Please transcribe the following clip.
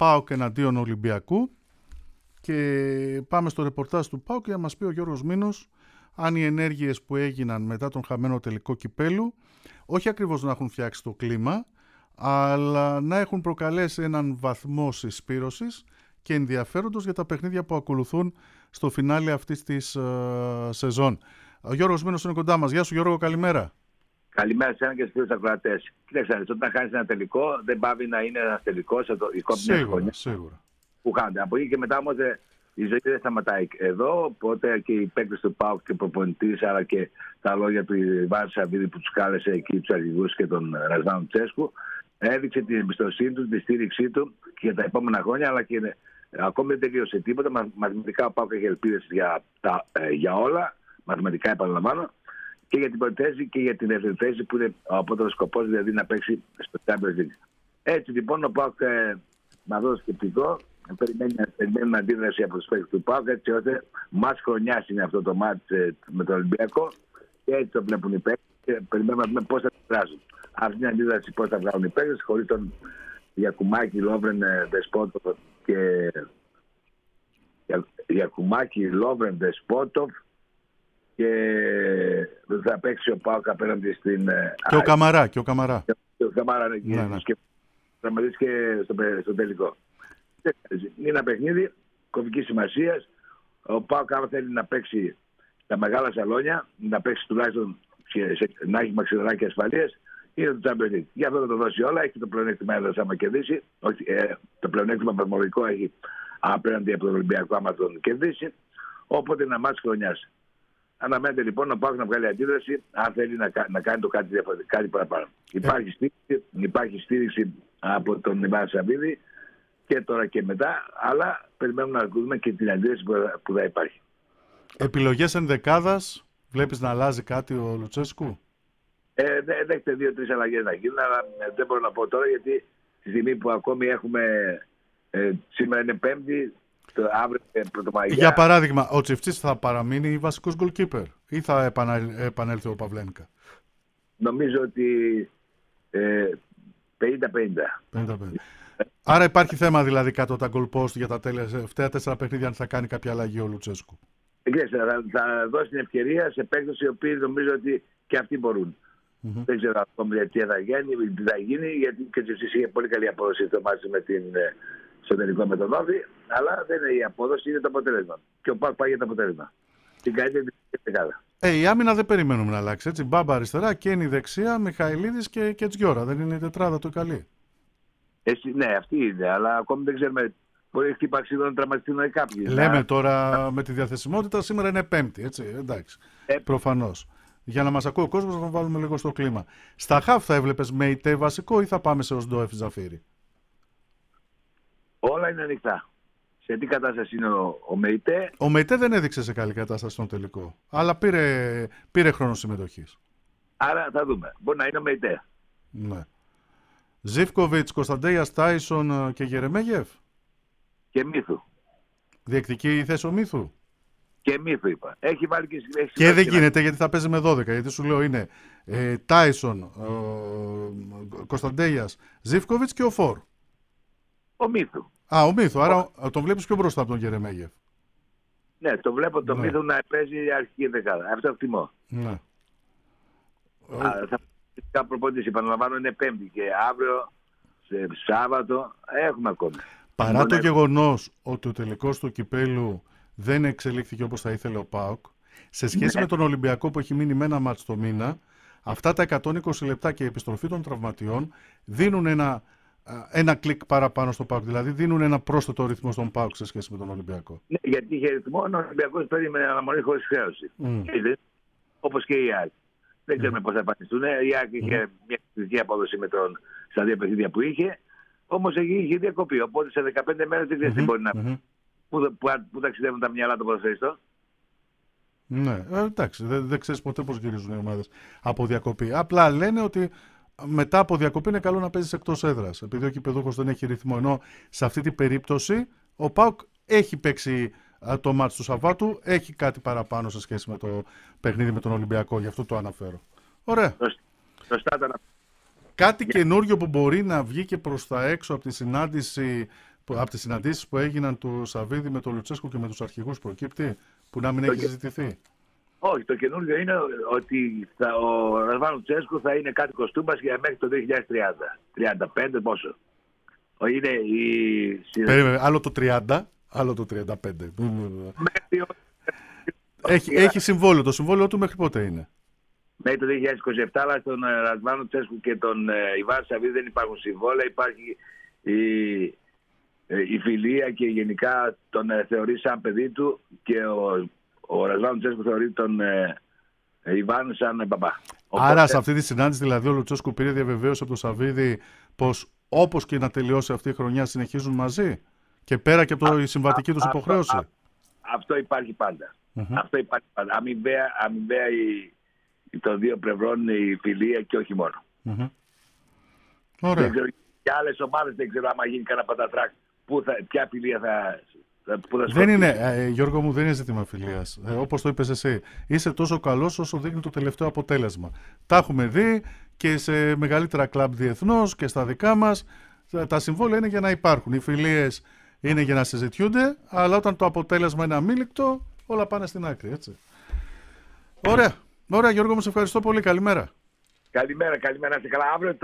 ΠΑΟΚ εναντίον Ολυμπιακού και πάμε στο ρεπορτάζ του ΠΑΟΚ για να μας πει ο Γιώργος Μήνος αν οι ενέργειες που έγιναν μετά τον χαμένο τελικό κυπέλου όχι ακριβώς να έχουν φτιάξει το κλίμα, αλλά να έχουν προκαλέσει έναν βαθμό συσπήρωσης και ενδιαφέροντος για τα παιχνίδια που ακολουθούν στο φινάλε αυτής της σεζόν. Ο Γιώργος Μήνος είναι κοντά μας. Γεια σου Γιώργο, καλημέρα. Καλημέρα σε έναν και στους ακροατές. Κοίταξε, όταν χάνεις ένα τελικό, δεν πάβει να είναι ένας τελικός Σίγουρα. Που χάνεται. Από εκεί και μετά όμως η ζωή δεν σταματάει εδώ. Οπότε και οι παίκτες του ΠΑΟΚ και ο προπονητής, αλλά και τα λόγια του Ιβάν Σαββίδη που τους κάλεσε εκεί, τους αρχηγούς και τον Ρασβάν Τσέσκου, έδειξε την εμπιστοσύνη του, τη στήριξή του και για τα επόμενα χρόνια, αλλά και ακόμη δεν τελείωσε τίποτα. Μαθηματικά ο ΠΑΟΚ έχει ελπίδες για όλα. Μαθηματικά επαναλαμβάνω. Και για την πρώτη θέση και για την δεύτερη θέση που είναι ο απότερος σκοπός, δηλαδή να παίξει στο Champions League. Έτσι λοιπόν ο ΠΑΟΚ με αυτό το σκεπτικό περιμένουμε αντίδραση από τους παίκτες του ΠΑΟΚ, έτσι ώστε μας χρονιάς είναι αυτό το μάτς με τον Ολυμπιακό και έτσι το βλέπουν οι παίκτες και περιμένουμε να δούμε πώς θα αντιδράσουν. Αυτή είναι η αντίδραση πώς θα βγάλουν οι παίκτες χωρίς τον Γιακουμάκη, Λόβρεν, Δεσπότοφ και και θα παίξει ο ΠΑΟΚ απέναντι στην... Και ο Καμαρά. Και ο Καμαρά και θα μαζί και στο τελικό. Είναι ένα παιχνίδι κομβικής σημασίας. Ο ΠΑΟΚ αν θέλει να παίξει τα μεγάλα σαλόνια, να παίξει τουλάχιστον να έχει μαξιλαράκια ασφαλείας, είναι το Champions League. Γι' αυτό θα το δώσει όλα. Έχει το πλεονέκτημα έδρας άμα κερδίσει. Το πλεονέκτημα βαθμολογικό έχει απέναντι από τον Ολυμπιακό άμα τον κερδίσει. Οπότε να μάτσει χρονιάς. Αναμένεται λοιπόν ο ΠΑΟΚ να βγάλει αντίδραση αν θέλει να κάνει το κάτι παραπάνω. Υπάρχει στήριξη από τον Ιβάν Σαββίδη και τώρα και μετά, αλλά περιμένουμε να δούμε και την αντίδραση που θα υπάρχει. Επιλογές ενδεκάδας, βλέπεις να αλλάζει κάτι ο Λουτσέσκου? Δέχεται 2-3 αλλαγές να γίνουν, αλλά δεν μπορώ να πω τώρα γιατί στη στιγμή που ακόμη έχουμε, σήμερα είναι Πέμπτη, για παράδειγμα, ο Τσιφτσής θα παραμείνει βασικός goalkeeper ή θα επανέλθει ο Παυλένικα? Νομίζω ότι 50-50. Άρα υπάρχει θέμα δηλαδή κάτω τα goal post για τα τελευταία 4 παιχνίδια αν θα κάνει κάποια αλλαγή ο Λουτσέσκου? Θα δώσει την ευκαιρία σε παίκτες οι οποίοι νομίζω ότι και αυτοί μπορούν. Δεν ξέρω ακόμη τι θα γίνει, γιατί και ο Τσιφτσής είχε πολύ καλή απόδοση στο μάτι στο τελικό με τον Όφη, αλλά δεν είναι η απόδοση, είναι το αποτέλεσμα. Και ο ΠΑΟΚ πάει για το αποτέλεσμα. Την καλύτερη δεκάδα. Η άμυνα δεν περιμένουμε να αλλάξει. Έτσι. Μπάμπα αριστερά, Κένι δεξιά, Μιχαηλίδης και Τζιόρα. Δεν είναι η τετράδα του καλή? Ναι, αυτή είναι, αλλά ακόμη δεν ξέρουμε. Μπορεί να υπάρξει εδώ να τραυματιστούν κάποιοι. Λέμε τώρα με τη διαθεσιμότητα, σήμερα είναι Πέμπτη. Έτσι, εντάξει. Προφανώς. Για να μας ακούει ο κόσμος, να βάλουμε λίγο στο κλίμα. Στα χαφ θα έβλεπες Μεϊτέ βασικό ή θα πάμε σε Οσντόεφ Ζαφίρι? Όλα είναι ανοιχτά. Σε τι κατάσταση είναι ο Μεϊτέ? Ο Μεϊτέ δεν έδειξε σε καλή κατάσταση στον τελικό. Αλλά πήρε χρόνο συμμετοχής. Άρα θα δούμε. Μπορεί να είναι ο Μεϊτέ. Ναι. Ζίβκοβιτς, Κωνσταντέιας, Τάισον και Γερεμέγεφ. Και Μύθου. Διεκδικεί η θέση ο Μύθου. Και Μύθου είπα. Έχει βάλει και δεν γίνεται γιατί θα παίζει με 12. Γιατί σου λέω είναι Τάισον, Κωνσταντέιας, Ζίβκοβιτς και ο Φορ. Ο Μύθου. Ο Μύθου. Άρα τον βλέπεις πιο μπροστά από τον Γερεμέγεφ. Ναι, τον βλέπω τον Μύθου να παίζει αρχική δεκάδα. Αυτό εκτιμώ. Ναι. Θα προπονητής, επαναλαμβάνω, είναι Πέμπτη και αύριο Σάββατο έχουμε ακόμη. Παρά το γεγονός ότι ο τελικός του κυπέλου δεν εξελίχθηκε όπως θα ήθελε ο ΠΑΟΚ, σε σχέση με τον Ολυμπιακό που έχει μείνει με ένα μάτς το μήνα, αυτά τα 120 λεπτά και η επιστροφή των τραυματιών δίνουν ένα κλικ παραπάνω στο ΠΑΟΚ. Δηλαδή δίνουν ένα πρόσθετο ρυθμό στον ΠΑΟΚ σε σχέση με τον Ολυμπιακό. Ναι, γιατί είχε ρυθμό, ο Ολυμπιακός παίρνει με αναμονή χωρίς χρέωση. Όπως και η ΑΕΚ. Δεν ξέρουμε πώς θα εμφανιστούν. Η ΑΕΚ είχε μια κριτική απόδοση στα 2 παιχνίδια που είχε. Όμως είχε διακοπή. Οπότε σε 15 μέρες δεν ξέρει τι μπορεί να πει. Πού ταξιδεύουν τα μυαλά των ποδοσφαιριστών. Ναι, εντάξει. Δεν ξέρεις ποτέ πώς γυρίζουν οι ομάδες από διακοπή. Απλά λένε ότι μετά από διακοπή είναι καλό να παίζεις εκτός έδρας. Επειδή ο κυπεδούχος δεν έχει ρυθμό. Ενώ σε αυτή την περίπτωση ο ΠΑΟΚ έχει παίξει το μάτς του Σαββάτου, έχει κάτι παραπάνω σε σχέση με το παιχνίδι με τον Ολυμπιακό. Γι' αυτό το αναφέρω. Ωραία. Σωστά. Κάτι καινούριο που μπορεί να βγει και προς τα έξω από τη συνάντηση Από τις συναντήσεις που έγιναν του Σαββίδη με τον Λουτσέσκου και με τους αρχηγούς προκύπτει που να μην έχει συζητηθεί? Όχι, το καινούργιο είναι ότι ο Ρασβάν Λουτσέσκου θα είναι κάτοικος Τούμπας για μέχρι το 2030. 35 πόσο. Είναι άλλο το 30, άλλο το 35. Έχει συμβόλαιο. Το συμβόλαιο του μέχρι πότε είναι? Μέχρι το 2027, αλλά στον Ρασβάν Λουτσέσκου και τον Ιβάν Σαββίδη δεν υπάρχουν συμβόλαια. Υπάρχει η φιλία και γενικά τον θεωρεί σαν παιδί του και ο Ρασβάν Λουτσέσκου θεωρεί τον Ιβάν σαν μπαμπά. Άρα σε αυτή τη συνάντηση δηλαδή ο Λουτσέσκου πήρε διαβεβαίωση από τον Σαββίδη πως όπως και να τελειώσει αυτή η χρονιά συνεχίζουν μαζί και πέρα και από η συμβατική τους υποχρέωση. Αυτό υπάρχει πάντα. Αυτό υπάρχει πάντα. Αμοιβαία των δύο πλευρών η φιλία και όχι μόνο. Ωραία. Δεν ξέρω, και άλλες ομάδες δεν ξέρω άμα γίνει κανένα πατατράκ ποια φιλία θα δεν είναι, Γιώργο μου, δεν είναι ζήτημα φιλίας. Όπως το είπες εσύ, είσαι τόσο καλός όσο δείχνει το τελευταίο αποτέλεσμα. Τα έχουμε δει και σε μεγαλύτερα κλαμπ διεθνώς και στα δικά μας. Τα συμβόλαια είναι για να υπάρχουν. Οι φιλίες είναι για να συζητιούνται, αλλά όταν το αποτέλεσμα είναι αμήλικτο, όλα πάνε στην άκρη, έτσι. Ωραία, Γιώργο μου, σε ευχαριστώ πολύ. Καλημέρα. Καλημέρα, να είστε καλά. Αύριο